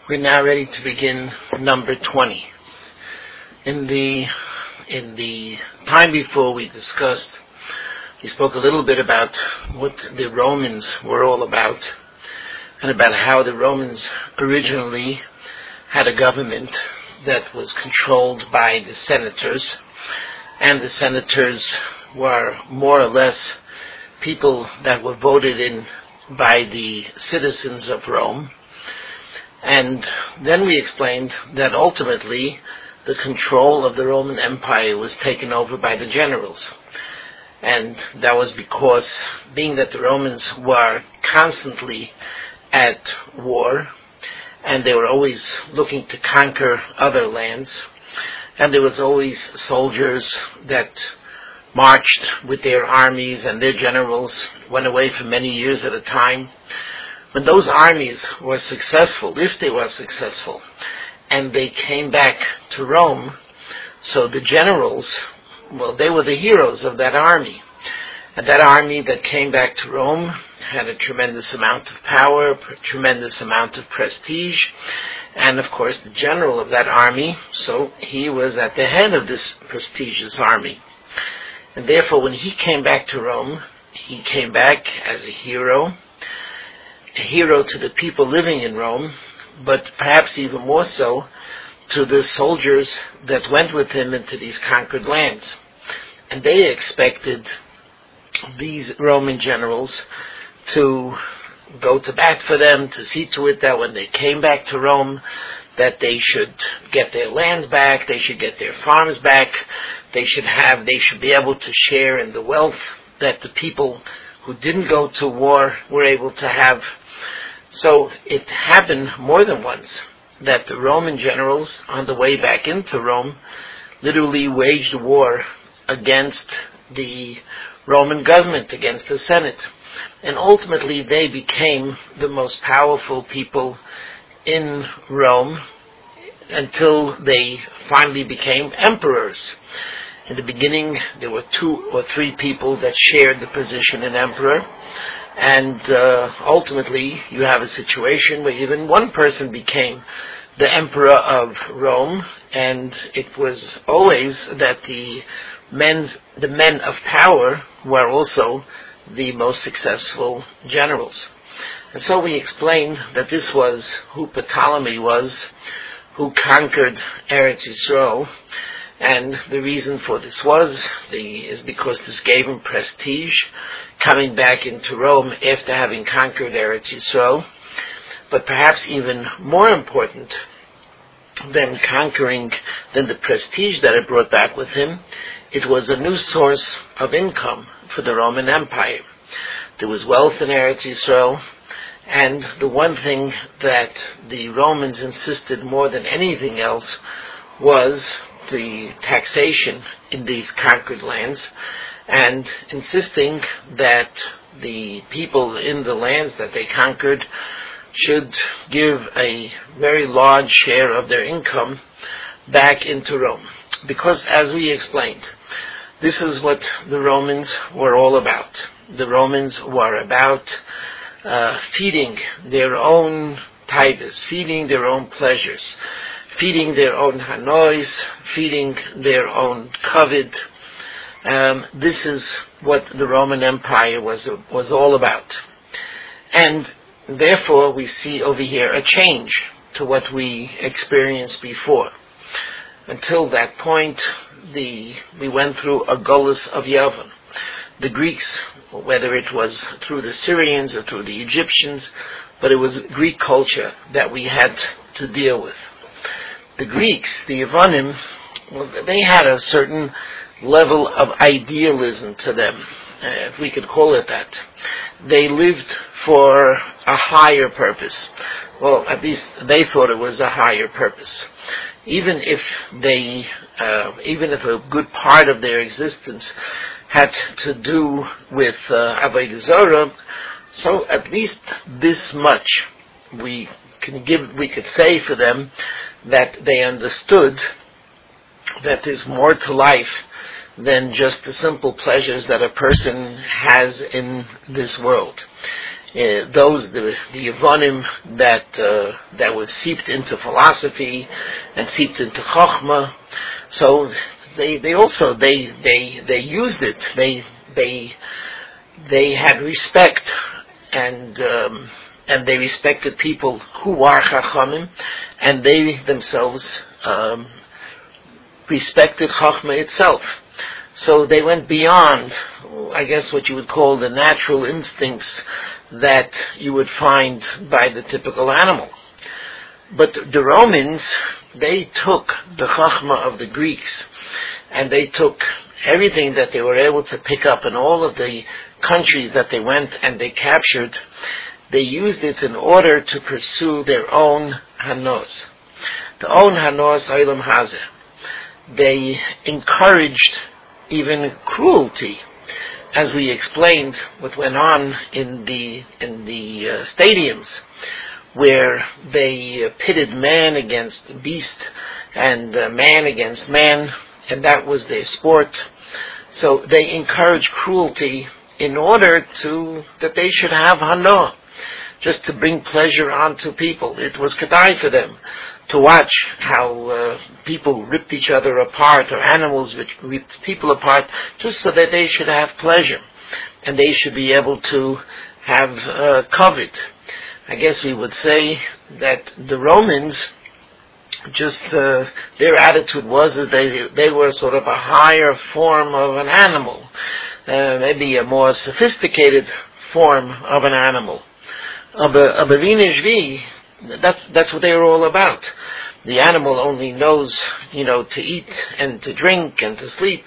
We're now ready to begin number 20. In the time before we spoke a little bit about what the Romans were all about, and about how the Romans originally had a government that was controlled by the senators, and the senators were more or less people that were voted in by the citizens of Rome. And then we explained that ultimately the control of the Roman Empire was taken over by the generals. And that was because, being that the Romans were constantly at war, and they were always looking to conquer other lands, and there was always soldiers that marched with their armies, and their generals went away for many years at a time. When those armies were successful, if they were successful, and they came back to Rome, so the generals, they were the heroes of that army. And that army that came back to Rome had a tremendous amount of power, a tremendous amount of prestige, and of course the general of that army, so he was at the head of this prestigious army. And therefore when he came back to Rome, he came back as a hero to the people living in Rome, but perhaps even more so to the soldiers that went with him into these conquered lands. And they expected these Roman generals to go to bat for them, to see to it that when they came back to Rome, that they should get their lands back, they should get their farms back, they should be able to share in the wealth that the people who didn't go to war were able to have. So it happened more than once that the Roman generals, on the way back into Rome, literally waged war against the Roman government, against the Senate. And ultimately they became the most powerful people in Rome until they finally became emperors. In the beginning, there were 2 or 3 people that shared the position of emperor, and ultimately you have a situation where even one person became the emperor of Rome, and it was always that the men of power were also the most successful generals. And so we explained that this was who Ptolemy was, who conquered Eretz Yisrael. And the reason for this is because this gave him prestige, coming back into Rome after having conquered Eretz Yisrael. But perhaps even more important than the prestige that it brought back with him, it was a new source of income for the Roman Empire. There was wealth in Eretz Yisrael, and the one thing that the Romans insisted more than anything else was the taxation in these conquered lands, and insisting that the people in the lands that they conquered should give a very large share of their income back into Rome. Because, as we explained, this is what the Romans were all about. The Romans were about feeding their own tigers, feeding their own pleasures, feeding their own hanois, feeding their own kavod. This is what the Roman Empire was all about. And therefore we see over here a change to what we experienced before. Until that point, we went through a Golus of Yavon. The Greeks, whether it was through the Syrians or through the Egyptians, but it was Greek culture that we had to deal with. The Greeks, the Yavanim, they had a certain level of idealism to them, if we could call it that. They lived for a higher purpose. Well, at least they thought it was a higher purpose. Even if a good part of their existence had to do with Avodah Zarah, so at least this much we could say for them, that they understood that there's more to life than just the simple pleasures that a person has in this world. the Yevonim that were seeped into philosophy and seeped into Chochmah. So they used it. They had respect, and they respected people who are Chachamim, and they themselves respected Chochmah itself. So they went beyond, I guess, what you would call the natural instincts that you would find by the typical animal. But the Romans, they took the Chachma of the Greeks, and they took everything that they were able to pick up in all of the countries that they went and they captured. They used it in order to pursue their own Hanos. The own Hanos Olam Hazeh. They encouraged even cruelty, as we explained what went on in the stadiums, where they pitted man against beast and man against man, and that was their sport. So they encouraged cruelty in order that they should have hana, just to bring pleasure onto people. It was kedai for them to watch how people ripped each other apart, or animals which ripped people apart, just so that they should have pleasure and they should be able to have covet. I guess we would say that the Romans, just their attitude was as they were sort of a higher form of an animal, maybe a more sophisticated form of an animal. But Vinishvi, that's what they were all about. The animal only knows, to eat and to drink and to sleep,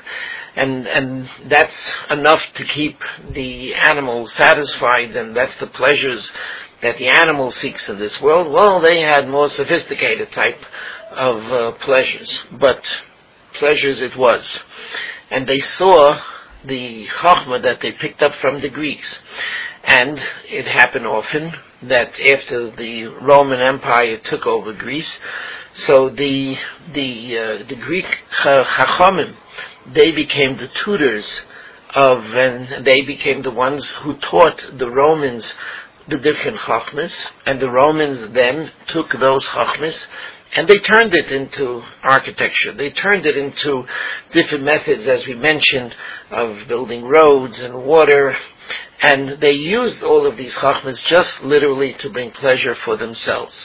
and that's enough to keep the animal satisfied, and that's the pleasures that the animal seeks in this world. Well, they had more sophisticated type of pleasures, but pleasures it was. And they saw the Chachma that they picked up from the Greeks. And it happened often that after the Roman Empire took over Greece, so the Greek Chachamim, they became the tutors and they became the ones who taught the Romans the different Chachmas, and the Romans then took those Chachmas and they turned it into architecture. They turned it into different methods, as we mentioned, of building roads and water. And they used all of these Chachmas just literally to bring pleasure for themselves.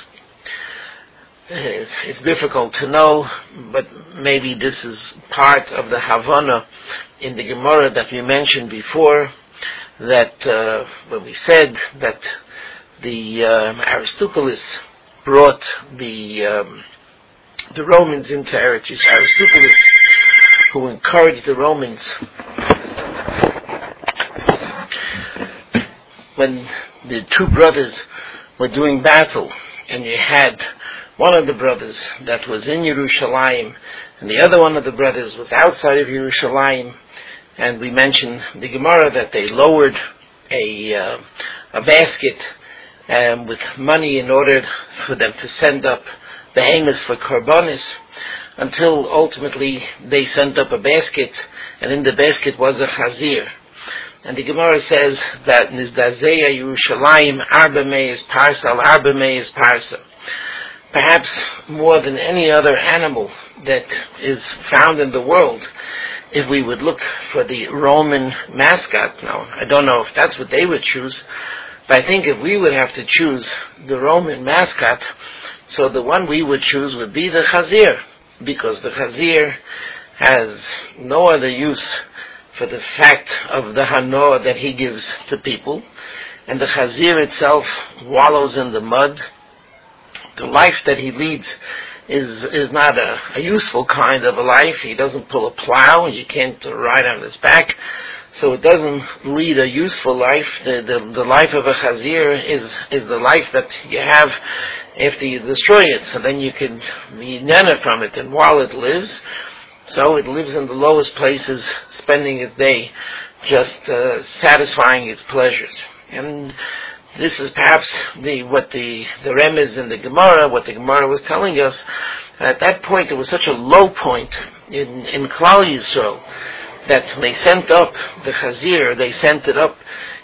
It's difficult to know, but maybe this is part of the Havana in the Gemara that we mentioned before, that when we said that the Aristobulus brought the Romans into Eretz Yisrael. Aristobulus, who encouraged the Romans when the two brothers were doing battle, and you had one of the brothers that was in Yerushalayim, and the other one of the brothers was outside of Yerushalayim, and we mentioned the Gemara that they lowered a basket with money in order for them to send up the Amos for Korbanis, until ultimately they sent up a basket, and in the basket was a Chazir. And the Gemara says that Nizdazeya Yerushalayim Arba Meis Parsa al Arba Meis Parsa. Perhaps more than any other animal that is found in the world, if we would look for the Roman mascot. Now, I don't know if that's what they would choose, but I think if we would have to choose the Roman mascot, so the one we would choose would be the Chazir, because the Chazir has no other use for the fact of the Hanoah that he gives to people, and the Chazir itself wallows in the mud. The life that he leads is not a useful kind of a life. He doesn't pull a plow, you can't ride on his back, so it doesn't lead a useful life. The life of a Chazir is the life that you have after you destroy it, so then you can be nana from it. And while it lives, so it lives in the lowest places, spending its day just satisfying its pleasures. And this is perhaps what the remez in the Gemara, what the Gemara was telling us. At that point, it was such a low point in Klal Yisrael that when they sent up the Chazir, they sent it up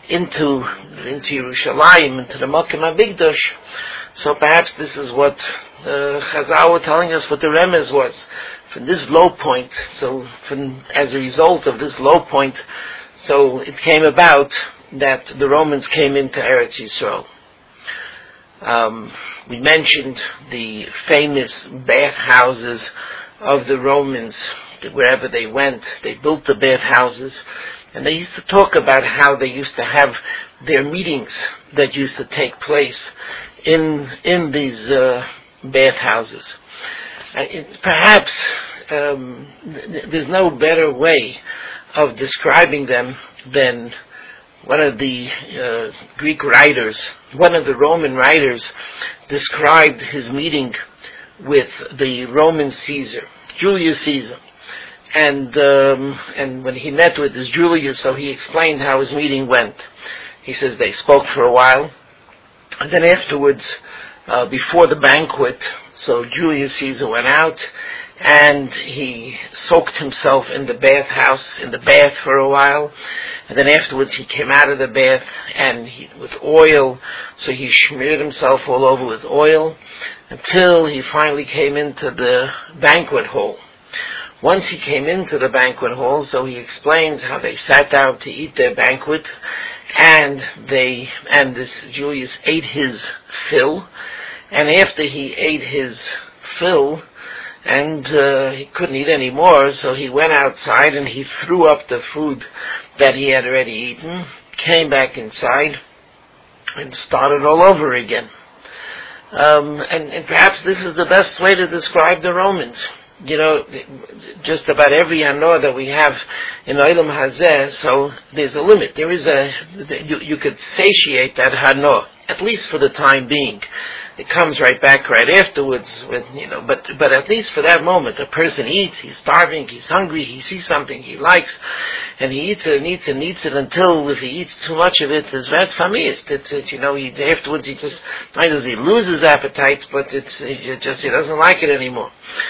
into Yerushalayim, into the Makom HaMikdash. So perhaps this is what Chazal were telling us what the remez was. From this low point, as a result of this low point, so it came about that the Romans came into Eretz Yisrael. We mentioned the famous bathhouses of the Romans. Wherever they went, they built the bathhouses, and they used to talk about how they used to have their meetings that used to take place in these bathhouses. Perhaps there's no better way of describing them than one of the Greek writers, one of the Roman writers, described his meeting with the Roman Caesar, Julius Caesar. And when he met with this Julius, so he explained how his meeting went. He says they spoke for a while, and then afterwards, before the banquet, so Julius Caesar went out, and he soaked himself in the bath for a while, and then afterwards he came out of the bath and with oil, so he smeared himself all over with oil until he finally came into the banquet hall. Once he came into the banquet hall, so he explains how they sat down to eat their banquet, and this Julius ate his fill, and after he ate his fill, and he couldn't eat any more, so he went outside and he threw up the food that he had already eaten, came back inside, and started all over again. And perhaps this is the best way to describe the Romans. You know, just about every hanoah that we have in Olam Hazeh, so there's a limit. There is you could satiate that hanoah, at least for the time being. It comes right back right afterwards, but at least for that moment, a person eats, he's starving, he's hungry, he sees something he likes, and he eats it and eats it and eats it until if he eats too much of it, it's very famous. Afterwards he just, not does he lose his appetites, but he doesn't like it anymore.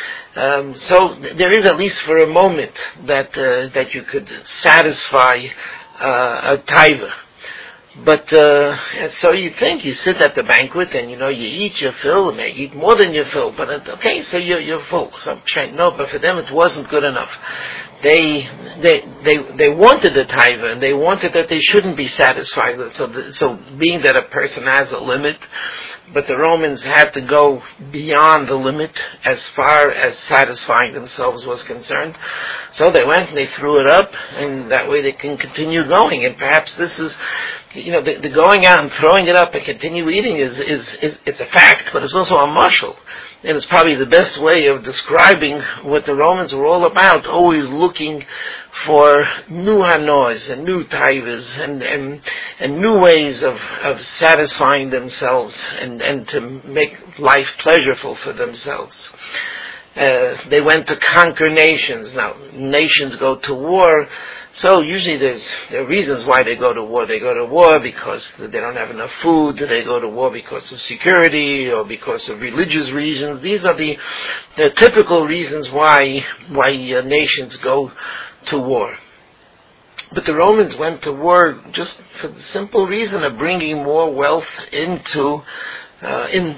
So there is at least for a moment that you could satisfy a taiva. But so you think you sit at the banquet and you eat your fill, and maybe eat more than your fill. But okay, so you're full. So no, but for them it wasn't good enough. They wanted the taiva, and they wanted that they shouldn't be satisfied. So being that a person has a limit, but the Romans had to go beyond the limit as far as satisfying themselves was concerned. So they went and they threw it up, and that way they can continue going. And perhaps this is, the going out and throwing it up and continue eating is it's a fact, but it's also a mashal. And it's probably the best way of describing what the Romans were all about, always looking for new hanoahs and new taivas and new ways of satisfying themselves and to make life pleasurable for themselves. They went to conquer nations. Now, nations go to war, so usually there are reasons why they go to war. They go to war because they don't have enough food. They go to war because of security or because of religious reasons. These are the typical reasons why nations go to war. But the Romans went to war just for the simple reason of bringing more wealth into Rome,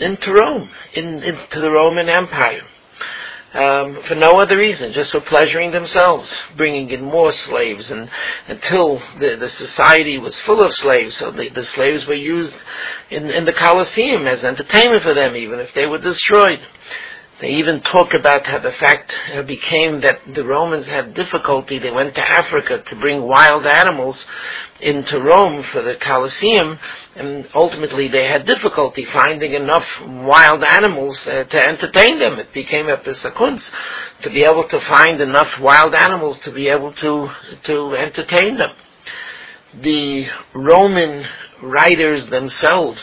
into the Roman Empire. For no other reason, just for pleasuring themselves, bringing in more slaves, and until the society was full of slaves, so the slaves were used in the Colosseum as entertainment for them, even if they were destroyed. They even talk about how the fact became that the Romans had difficulty. They went to Africa to bring wild animals into Rome for the Colosseum, and ultimately they had difficulty finding enough wild animals to entertain them. It became a pesakunz to be able to find enough wild animals to be able to entertain them. The Roman writers themselves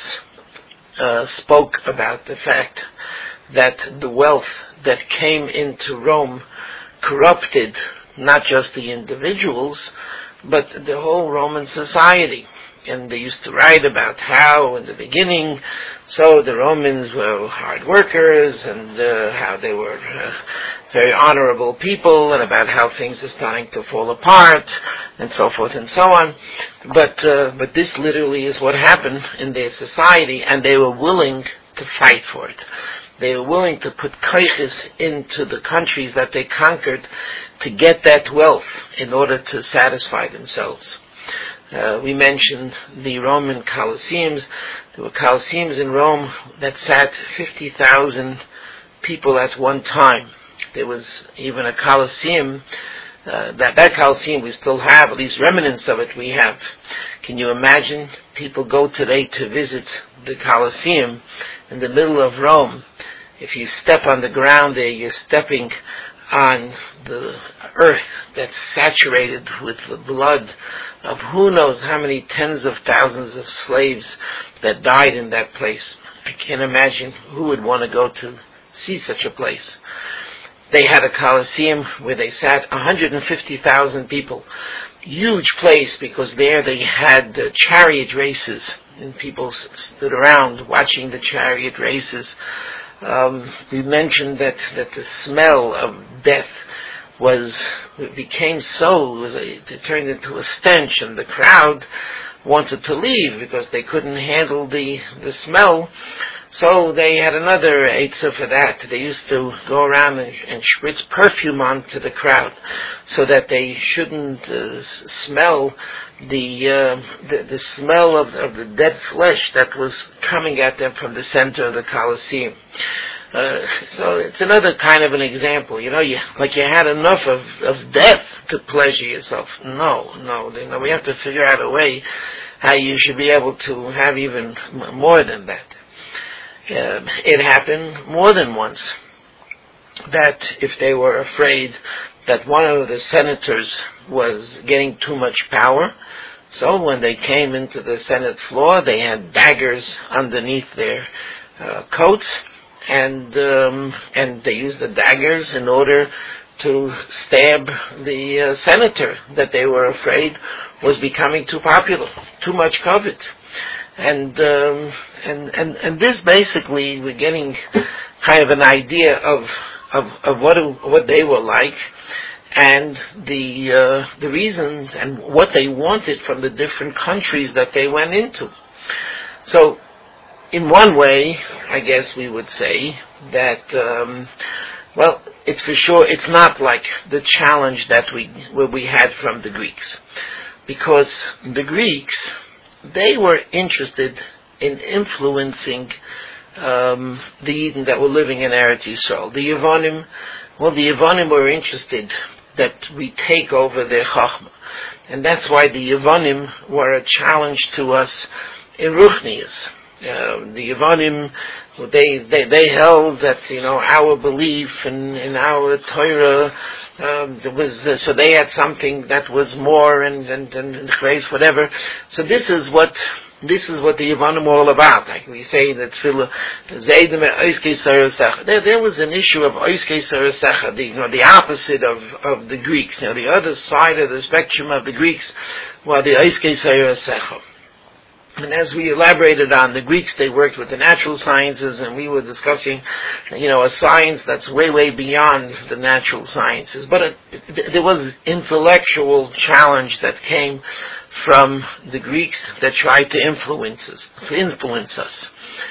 spoke about the fact that the wealth that came into Rome corrupted not just the individuals, but the whole Roman society. And they used to write about how in the beginning, so the Romans were hard workers, and how they were very honorable people, and about how things are starting to fall apart, and so forth and so on. But this literally is what happened in their society, and they were willing to fight for it. They were willing to put koiches into the countries that they conquered to get that wealth in order to satisfy themselves. We mentioned the Roman Colosseums. There were Colosseums in Rome that sat 50,000 people at one time. There was even a Colosseum, that Colosseum we still have, at least remnants of it we have. Can you imagine? People go today to visit the Colosseum in the middle of Rome. If you step on the ground there, you're stepping on the earth that's saturated with the blood of who knows how many tens of thousands of slaves that died in that place. I can't imagine who would want to go to see such a place. They had a Colosseum where they sat 150,000 people. Huge place, because there they had chariot races, and people stood around watching the chariot races. We mentioned that the smell of death became so, it turned into a stench, and the crowd wanted to leave because they couldn't handle the smell. So they had another eitzah for that. They used to go around and spritz perfume onto the crowd so that they shouldn't smell the smell of the dead flesh that was coming at them from the center of the Colosseum. So it's another kind of an example. You had enough of death to pleasure yourself. No. We have to figure out a way how you should be able to have even more than that. It happened more than once that if they were afraid that one of the senators was getting too much power, so when they came into the Senate floor, they had daggers underneath their coats, and they used the daggers in order to stab the senator that they were afraid was becoming too popular, too much covet. And this basically, we're getting kind of an idea of what they were like, and the reasons and what they wanted from the different countries that they went into. So, in one way, I guess we would say that it's for sure it's not like the challenge that we had from the Greeks, because the Greeks, they were interested in influencing the Yidden that were living in Eretz Yisrael. The Yevonim were interested that we take over their Chachma. And that's why the Yevonim were a challenge to us in Ruchnius. The Yevonim, they held that, our belief in our Torah, so they had something that was more and grace, whatever. So this is what the Yevonim were all about. Like we say that there was an issue of Oiskei Sarasecha, the opposite of the Greeks. The other side of the spectrum of the Greeks were the Oiskei Sarasecha. And as we elaborated on, the Greeks, they worked with the natural sciences, and we were discussing, a science that's way, way beyond the natural sciences. But there was intellectual challenge that came from the Greeks that tried to influence us.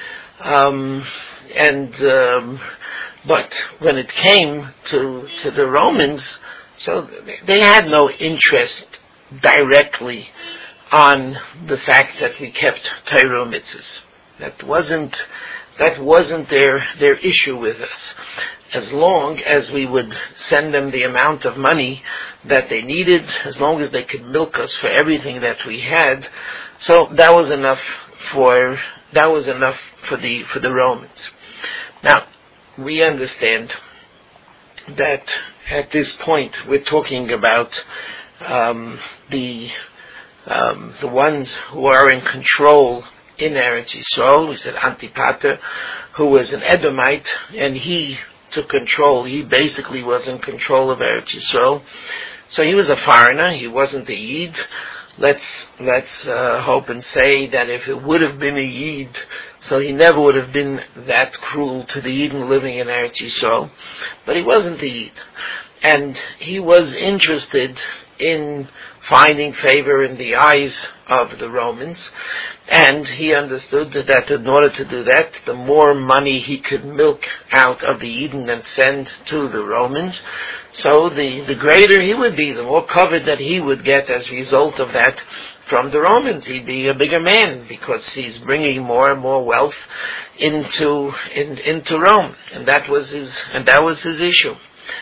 But when it came to the Romans, so they had no interest directly on the fact that we kept Torah mitzvahs. That wasn't their issue with us. As long as we would send them the amount of money that they needed, as long as they could milk us for everything that we had, so that was enough for the Romans. Now, we understand that at this point we're talking about the ones who are in control in Eretz Yisrael. We said Antipater, who was an Edomite, and he took control. He basically was in control of Eretz Yisrael. So he was a foreigner. He wasn't a Yid. let's hope and say that if it would have been a Yid, so he never would have been that cruel to the Yidden living in Eretz Yisrael. But he wasn't a Yid. And he was interested in finding favor in the eyes of the Romans. And he understood that in order to do that, the more money he could milk out of the Eden and send to the Romans, so the greater he would be, the more covered that he would get as a result of that from the Romans. He'd be a bigger man because he's bringing more and more wealth into Rome, and that was his issue.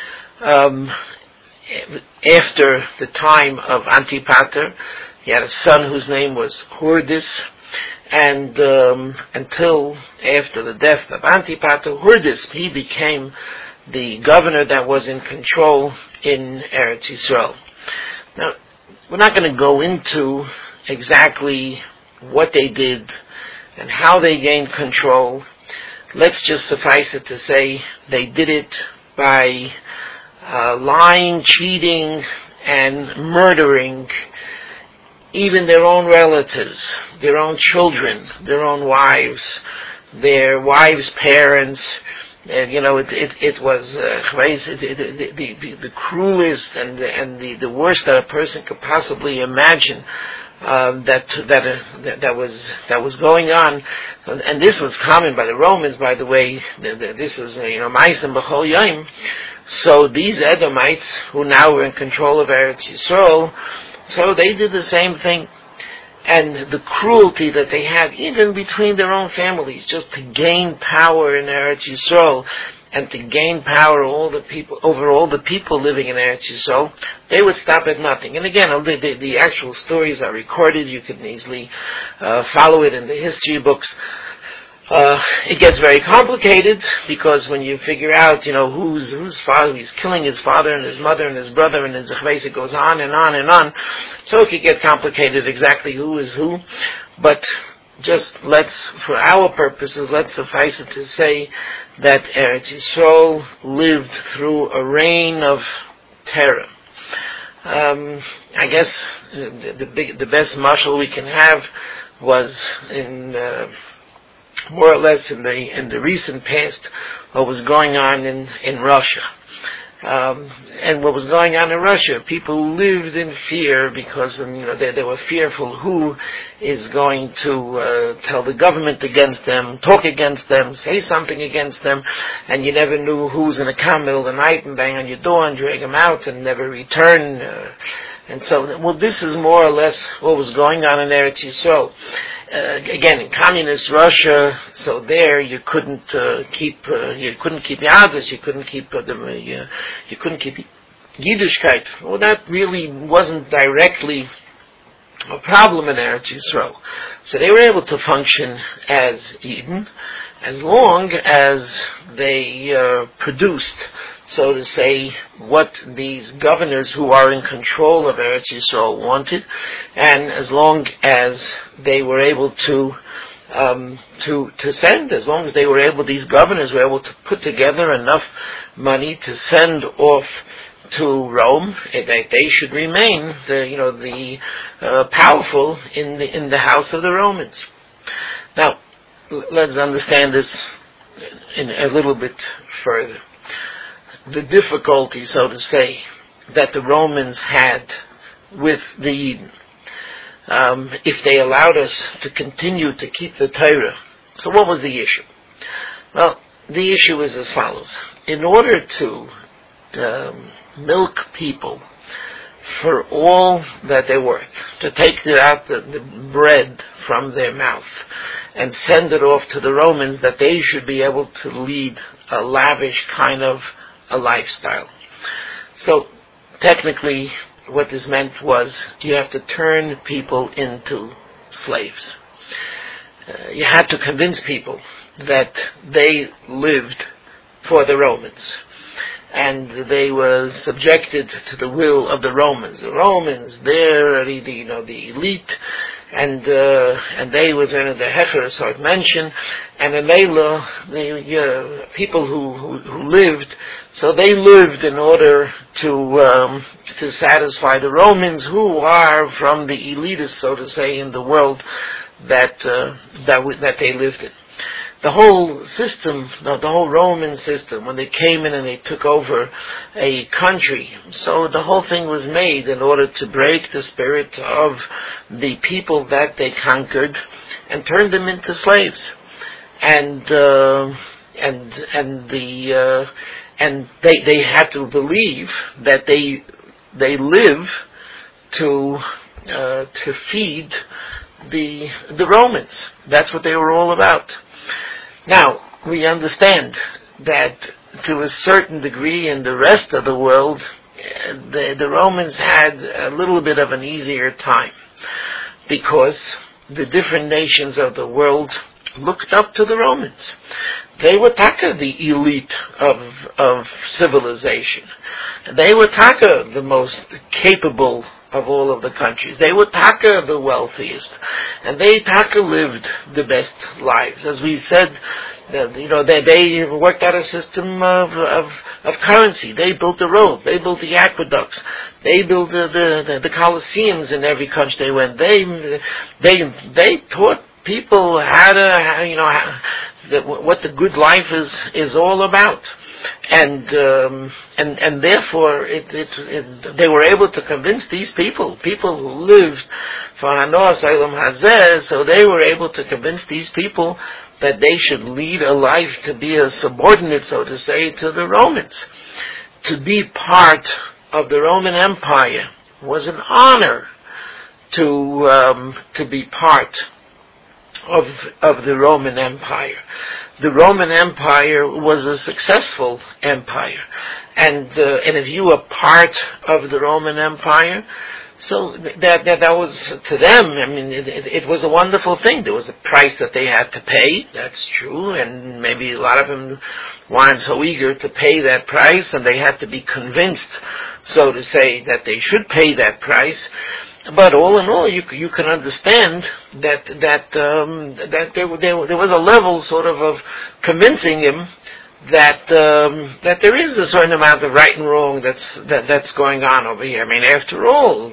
After the time of Antipater, he had a son whose name was Hordis, and until after the death of Antipater, Hordis, he became the governor that was in control in Eretz Yisrael. Now, we're not going to go into exactly what they did and how they gained control. Let's just suffice it to say they did it by lying, cheating, and murdering even their own relatives, their own children, their own wives, their wives' parents. And it was the cruelest and the worst that a person could possibly imagine. That was going on, and this was common by the Romans. By the way, this is Ma'aseh B'chol Yom. So these Edomites, who now were in control of Eretz Yisrael, so they did the same thing. And the cruelty that they had, even between their own families, just to gain power in Eretz Yisrael, and to gain power over all the people living in Eretz Yisrael, they would stop at nothing. And again, the actual stories are recorded. You can easily follow it in the history books. It gets very complicated because when you figure out, whose father, he's killing his father and his mother and his brother and his zechveis, it goes on and on and on. So it could get complicated exactly who is who. But just for our purposes, let's suffice it to say that Eretz Yisrael lived through a reign of terror. I guess the best mashal we can have was in more or less in the recent past, what was going on in Russia. And what was going on in Russia, people lived in fear because they were fearful who is going to tell the government against them, talk against them, say something against them, and you never knew who was going to come middle of the night and bang on your door and drag them out and never return. And so, this is more or less what was going on in Eretz Yisrael. Again, in communist Russia, so there you couldn't keep Yadus, you couldn't keep Yiddishkeit. Well, that really wasn't directly a problem in Eretz Yisrael. So they were able to function as Eden as long as they produced, so to say, what these governors who are in control of Eretz Yisrael wanted, and as long as they were able to send, as long as these governors were able to put together enough money to send off to Rome, that they should remain the powerful in the house of the Romans. Now, let's understand this in a little bit further. The difficulty, so to say, that the Romans had with the Eden, if they allowed us to continue to keep the Torah. So what was the issue? Well, the issue is as follows. In order to milk people for all that they're worth, to take out the bread from their mouth and send it off to the Romans, that they should be able to lead a lavish kind of a lifestyle. So technically what this meant was you have to turn people into slaves. You had to convince people that they lived for the Romans and they were subjected to the will of the Romans. The Romans, they're already the elite, and they was in the Hefer, so it mentioned, and in Mela, the people who lived, so they lived in order to satisfy the Romans, who are from the elitists, so to say, in the world that they lived in. The whole system, the whole Roman system, when they came in and they took over a country, so the whole thing was made in order to break the spirit of the people that they conquered and turn them into slaves. And they had to believe that they live to feed the Romans. That's what they were all about. Now, we understand that to a certain degree in the rest of the world, the Romans had a little bit of an easier time, because the different nations of the world looked up to the Romans. They were taka the elite of civilization. They were taka the most capable of all of the countries. They were taka the wealthiest, and they taka lived the best lives. As we said, they worked out a system of currency. They built the roads. They built the aqueducts. They built the Colosseums in every country they went. They taught people what the good life is all about. And therefore, they were able to convince these people who lived for Hanoas Olam Hazeh, so they were able to convince these people that they should lead a life to be a subordinate, so to say, to the Romans. To be part of the Roman Empire was an honor to be part of the Roman Empire. The Roman Empire was a successful empire, and if you were part of the Roman Empire, so that was to them. I mean, it was a wonderful thing. There was a price that they had to pay. That's true, and maybe a lot of them weren't so eager to pay that price, and they had to be convinced, so to say, that they should pay that price. But all in all, you can understand that there was a level sort of convincing him that there is a certain amount of right and wrong that's going on over here. I mean, after all,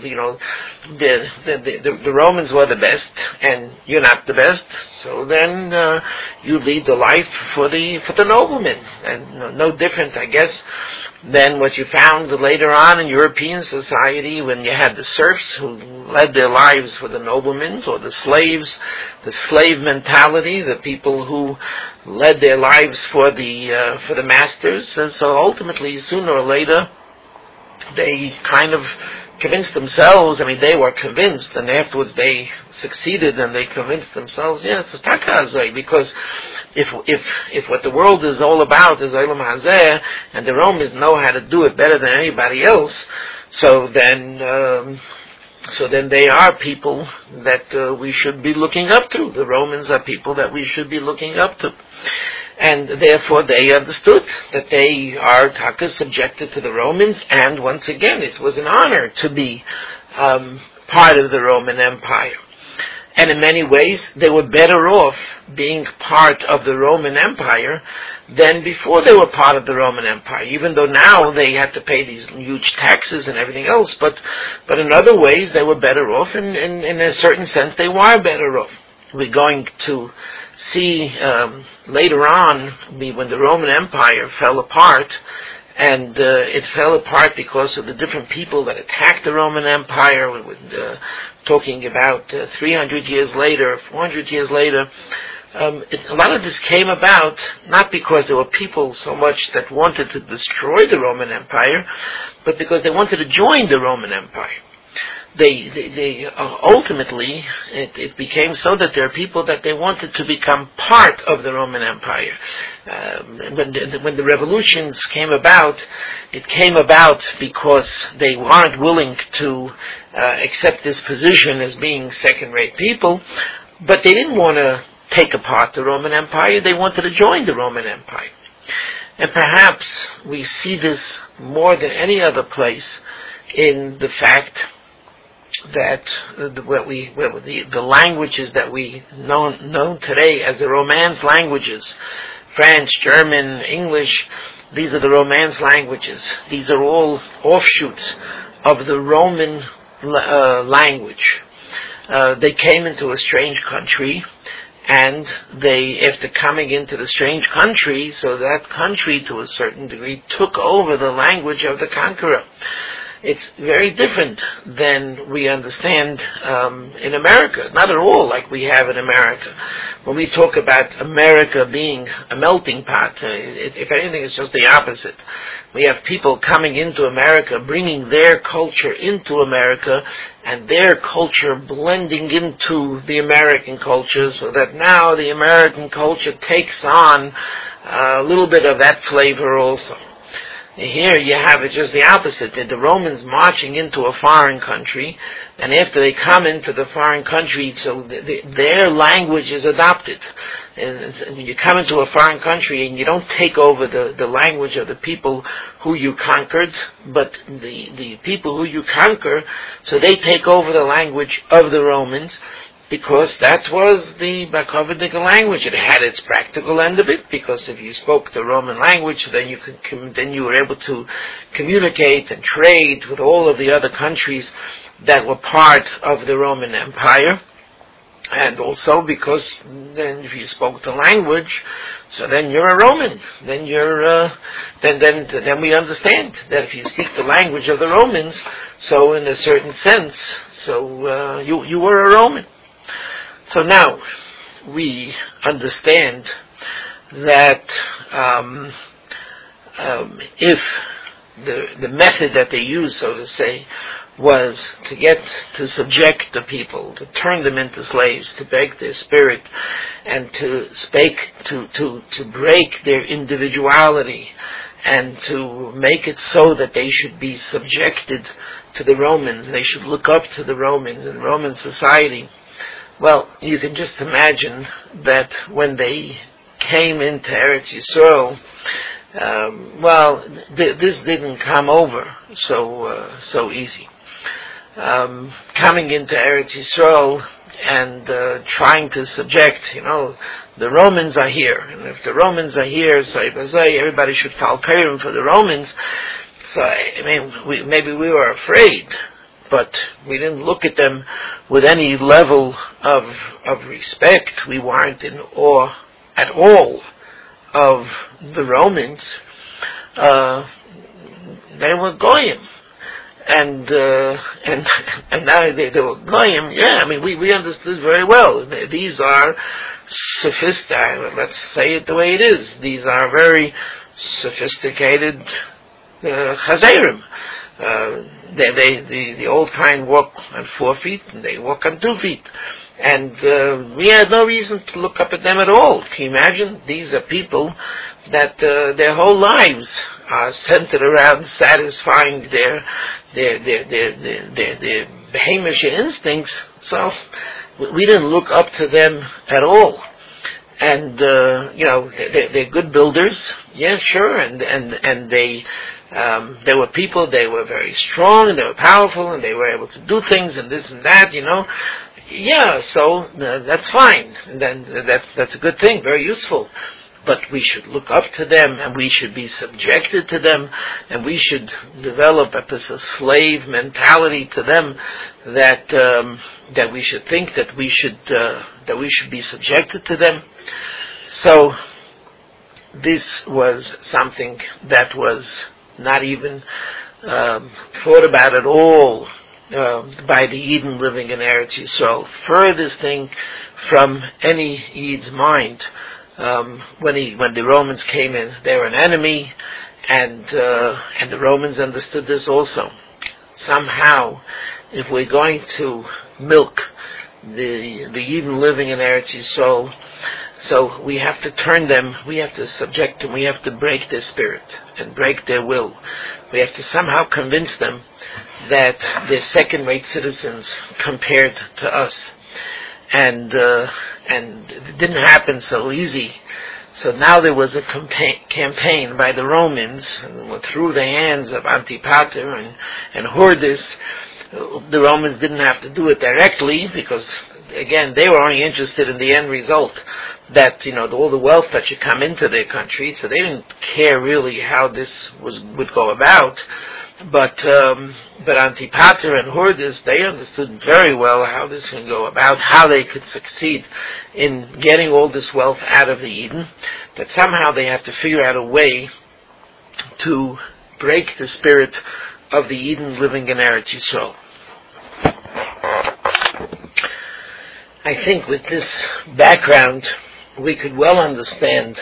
the Romans were the best, and you're not the best. So then you lead the life for the noblemen, and no different, I guess, than what you found later on in European society when you had the serfs who led their lives for the noblemen, or the slaves, the slave mentality, the people who led their lives for the masters. And so ultimately, sooner or later, they kind of convinced themselves. I mean, they were convinced, and afterwards they succeeded, and they convinced themselves, yes, it's takazai, because if what the world is all about is Olam Hazeh, and the Romans know how to do it better than anybody else, so then they are people that we should be looking up to. The Romans are people that we should be looking up to. And therefore they understood that they are taka subjected to the Romans, and once again it was an honor to be part of the Roman Empire. And in many ways they were better off being part of the Roman Empire than before they were part of the Roman Empire, even though now they had to pay these huge taxes and everything else. But in other ways they were better off, and in a certain sense they were better off. We're going to see later on, when the Roman Empire fell apart, and it fell apart because of the different people that attacked the Roman Empire. We're talking about 300 years later, 400 years later. A lot of this came about not because there were people so much that wanted to destroy the Roman Empire, but because they wanted to join the Roman Empire. They ultimately, it became so that there are people that they wanted to become part of the Roman Empire. When the revolutions came about, it came about because they weren't willing to accept this position as being second-rate people, but they didn't want to take apart the Roman Empire. They wanted to join the Roman Empire. And perhaps we see this more than any other place in the fact that the languages that we know today as the Romance languages, French, German, English, these are the Romance languages. These are all offshoots of the Roman language. They came into a strange country, and they, after coming into the strange country, so that country to a certain degree took over the language of the conqueror. It's very different than we understand in America. Not at all like we have in America. When we talk about America being a melting pot, if anything, it's just the opposite. We have people coming into America, bringing their culture into America, and their culture blending into the American culture, so that now the American culture takes on a little bit of that flavor also. Here you have it just the opposite. The Romans marching into a foreign country, and after they come into the foreign country, so their language is adopted. And you come into a foreign country and you don't take over the language of the people who you conquered, but the people who you conquer, so they take over the language of the Romans, because that was the Bakovidic language. It had its practical end of it, because if you spoke the Roman language, then you were able to communicate and trade with all of the other countries that were part of the Roman Empire. And also because then if you spoke the language, so then you're a Roman. Then you're then we understand that if you speak the language of the Romans, so in a certain sense, so you were a Roman. So now we understand that if the method that they used, so to say, was to subject the people, to turn them into slaves, to break their spirit, and to break their individuality, and to make it so that they should be subjected to the Romans, they should look up to the Romans and Roman society. Well, you can just imagine that when they came into Eretz Yisrael, this didn't come over so easy. Coming into Eretz Yisrael and trying to subject, the Romans are here, and if the Romans are here, so everybody should fall kairim for the Romans. So maybe we were afraid, but we didn't look at them with any level of respect. We weren't in awe at all of the Romans. They were goyim, and now they were goyim. Yeah, we understood very well. These are sophisticated. Let's say it the way it is. These are very sophisticated chazerim. The old kind walk on 4 feet, and they walk on 2 feet. And we had no reason to look up at them at all. Can you imagine? These are people that their whole lives are centered around satisfying their behemish instincts. So we didn't look up to them at all. And they're good builders. Yeah, sure. And they were people. They were very strong, and they were powerful, and they were able to do things and this and that. Yeah, so that's fine. And then that's a good thing, very useful. But we should look up to them, and we should be subjected to them, and we should develop a slave mentality to them, that we should think that we should be subjected to them. So this was something that was not even thought about at all by the Yidden living in Eretz Yisrael. Furthest thing from any Yid's mind. When the Romans came in, they were an enemy, and the Romans understood this also. Somehow, if we're going to milk the Yidden living in Eretz Yisrael, so we have to turn them, we have to subject them, we have to break their spirit and break their will. We have to somehow convince them that they're second-rate citizens compared to us. And it didn't happen so easy. So now there was a campaign by the Romans, through the hands of Antipater and Hordis, the Romans didn't have to do it directly because, again, they were only interested in the end result, that, all the wealth that should come into their country, so they didn't care really how this would go about. But Antipater and Hordis, they understood very well how this can go about, how they could succeed in getting all this wealth out of the Eden, that somehow they have to figure out a way to break the spirit of the Eden living in Eretz Yisrael. I think with this background, we could well understand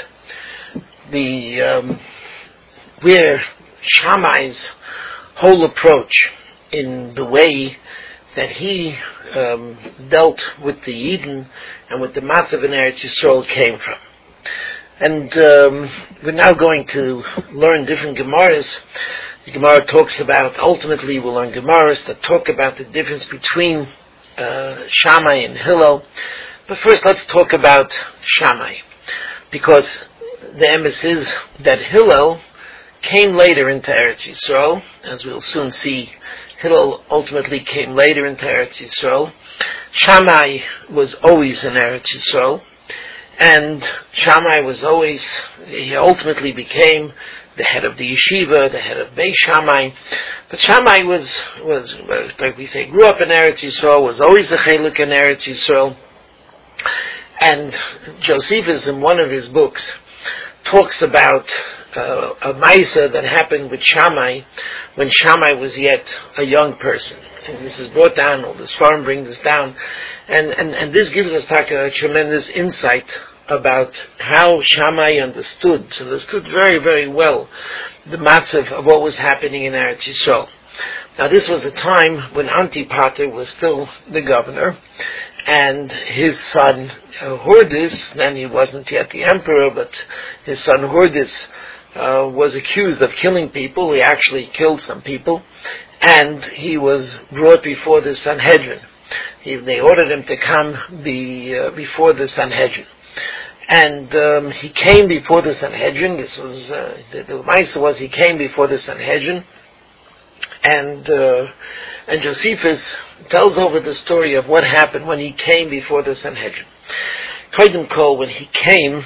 where Shammai's whole approach in the way that he dealt with the Eden and with the Matzav in Eretz Yisrael came from. And we're now going to learn different Gemaras. The Gemara talks about, ultimately we'll learn Gemaras that talk about the difference between Shammai and Hillel. But first let's talk about Shammai, because the emes is that Hillel came later into Eretz Yisrael, as we'll soon see. Hillel ultimately came later into Eretz Yisrael. Shammai was always in Eretz Yisrael, and Shammai he ultimately became the head of the yeshiva, the head of Beis Shammai. But Shammai was like we say, grew up in Eretz Yisrael, was always a chelik in Eretz Yisrael. And Josephus, in one of his books, talks about a Maisa that happened with Shammai when Shammai was yet a young person. And this is brought down, all this farm brings this down. And this gives us a tremendous insight about how Shammai understood very, very well the matzav of what was happening in Eretz Yisrael. Now this was a time when Antipater was still the governor, and his son Hordis, then he wasn't yet the emperor, but his son Hordis was accused of killing people. He actually killed some people, and he was brought before the Sanhedrin. They ordered him to come before the Sanhedrin. And he came before the Sanhedrin. This was the Maisa was he came before the Sanhedrin, and Josephus tells over the story of what happened when he came before the Sanhedrin. Kodim Kol, when he came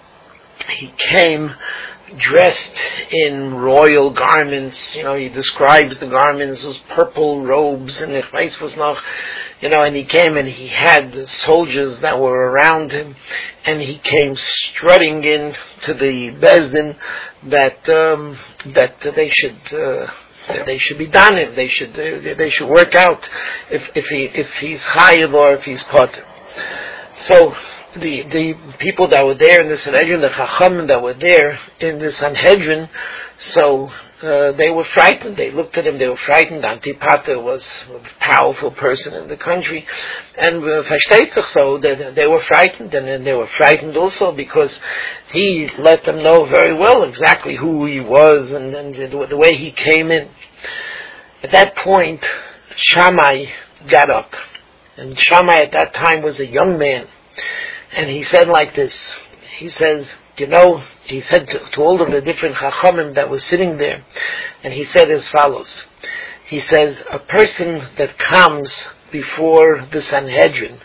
dressed in royal garments. He describes the garments as purple robes, and the face was noch. And he came and he had the soldiers that were around him, and he came strutting in to the Bezdin that they should be done. They should work out if he's chayiv or if he's potter. So the people that were there in the Sanhedrin, the Chachamim that were there in the Sanhedrin, so they were frightened. They looked at him, they were frightened. Antipater was a powerful person in the country, and so they were frightened, and then they were frightened also because he let them know very well exactly who he was and the way he came in. At that point, Shammai got up, and Shammai at that time was a young man. And he said like this, he says, he said to all of the different chachamim that were sitting there, and he said as follows. He says, a person that comes before the Sanhedrin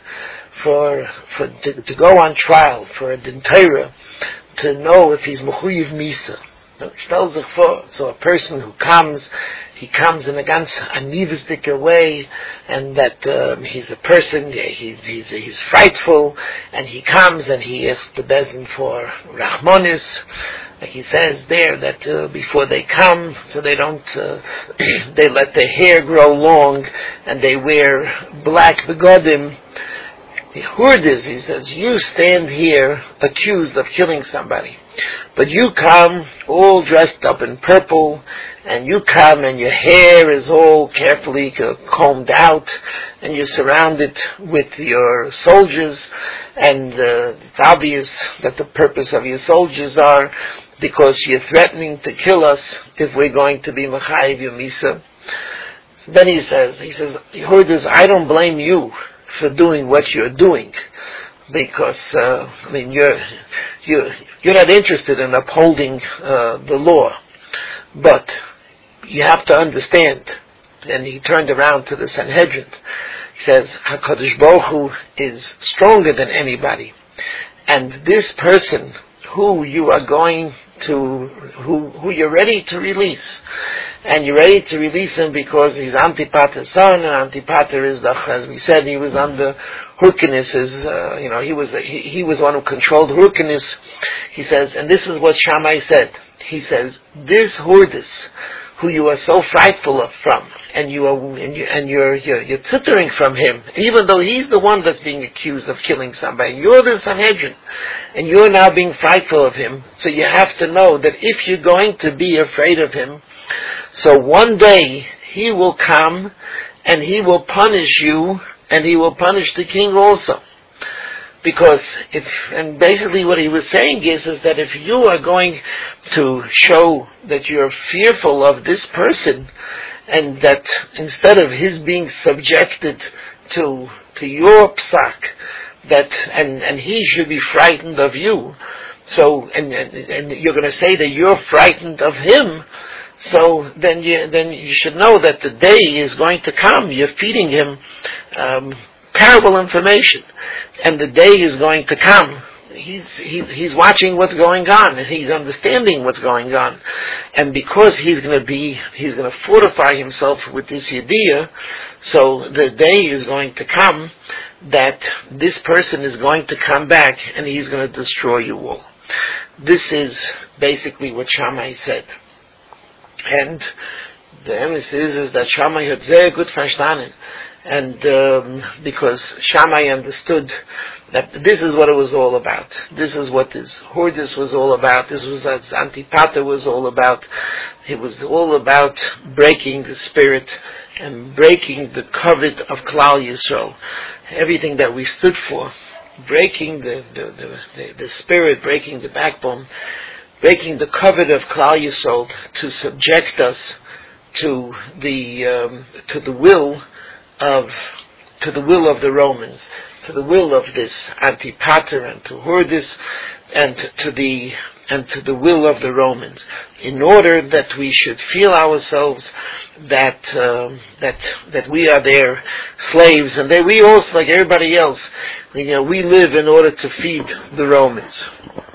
to go on trial for a din Torah, to know if he's mechuyev misa. So a person who comes, he comes in a ganz anivistic way, and that he's a person, he's frightful, and he comes and he asks the Bezdin for Rachmanis. Like he says there that before they come, so they don't, they let their hair grow long, and they wear black begodim. He heard this, he says, you stand here accused of killing somebody, but you come all dressed up in purple, and you come and your hair is all carefully combed out, and you're surrounded with your soldiers, and it's obvious that the purpose of your soldiers are because you're threatening to kill us if we're going to be Mechayiv Yomisa. Then he says, you heard this, I don't blame you for doing what you're doing, because you're not interested in upholding the law, but you have to understand and he turned around to the Sanhedrin. He says, HaKadosh Baruch Hu is stronger than anybody. And this person who you are going to, who you're ready to release, and you're ready to release him because he's Antipater's son, and Antipater is, as we said, he was under Hyrcanus, he was one who controlled Hyrcanus. He says, and this is what Shammai said. He says, this Hordis, who you are so frightful of from, and you're tittering from him, even though he's the one that's being accused of killing somebody. You're the Sanhedrin, and you're now being frightful of him. So you have to know that if you're going to be afraid of him, so one day he will come and he will punish you, and he will punish the king also. Because and basically what he was saying is that if you are going to show that you're fearful of this person, and that instead of his being subjected to your psak, that and he should be frightened of you, so and you're going to say that you're frightened of him, so then you should know that the day is going to come. You're feeding him terrible information, and the day is going to come. He's watching what's going on, and he's understanding what's going on, and because he's going to fortify himself with this idea. So the day is going to come that this person is going to come back, and he's going to destroy you all. This is basically what Shammai said, and the emphasis is that Shammai had sehr gut verstanden. And because Shammai understood that this is what it was all about. This is what this Hordis was all about. This was what Antipater was all about. It was all about breaking the spirit and breaking the covet of Klal Yisrael. Everything that we stood for. Breaking the spirit, breaking the backbone, breaking the covet of Klal Yisrael to subject us to the will of the Romans, to the will of this Antipater and to Hordis, and to the will of the Romans, in order that we should feel ourselves that we are their slaves, and that we also, like everybody else, we live in order to feed the Romans.